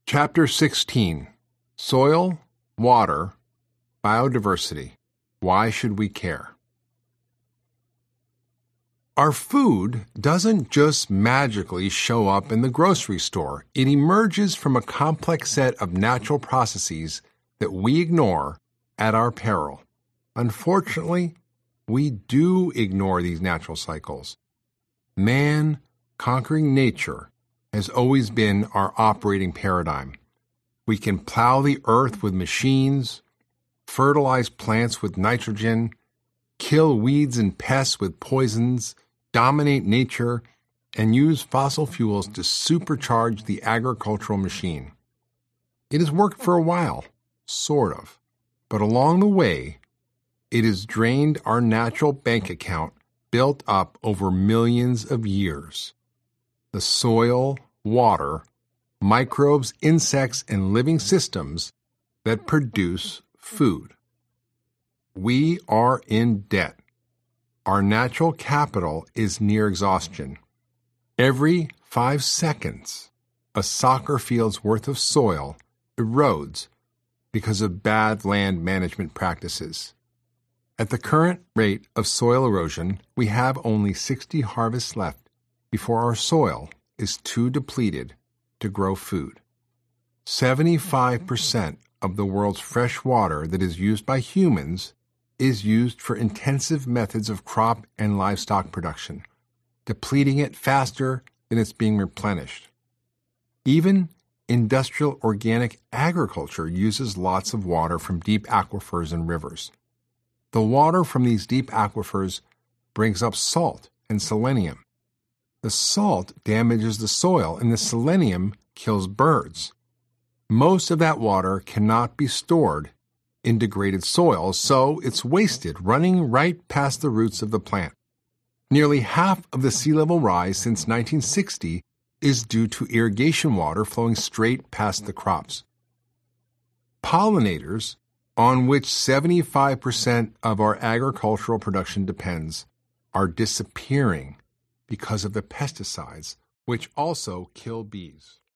Chapter 16: Soil, Water, Biodiversity. Why should we care? Our food doesn't just magically show up in the grocery store. It emerges from a complex set of natural processes that we ignore at our peril. Unfortunately, we do ignore these natural cycles. Man conquering nature has always been our operating paradigm. We can plow the earth with machines, fertilize plants with nitrogen, kill weeds and pests with poisons, dominate nature, and use fossil fuels to supercharge the agricultural machine. It has worked for a while, sort of, but along the way, it has drained our natural bank account built up over millions of years. The soil, water, microbes, insects, and living systems that produce food. We are in debt. Our natural capital is near exhaustion. Every 5 seconds, a soccer field's worth of soil erodes because of bad land management practices. At the current rate of soil erosion, we have only 60 harvests left before our soil is too depleted to grow food. 75% of the world's fresh water that is used by humans is used for intensive methods of crop and livestock production, depleting it faster than it's being replenished. Even industrial organic agriculture uses lots of water from deep aquifers and rivers. The water from these deep aquifers brings up salt and selenium. The salt damages the soil, and the selenium kills birds. Most of that water cannot be stored in degraded soil, so it's wasted, running right past the roots of the plant. Nearly half of the sea level rise since 1960 is due to irrigation water flowing straight past the crops. Pollinators, on which 75% of our agricultural production depends, are disappearing because of the pesticides, which also kill bees.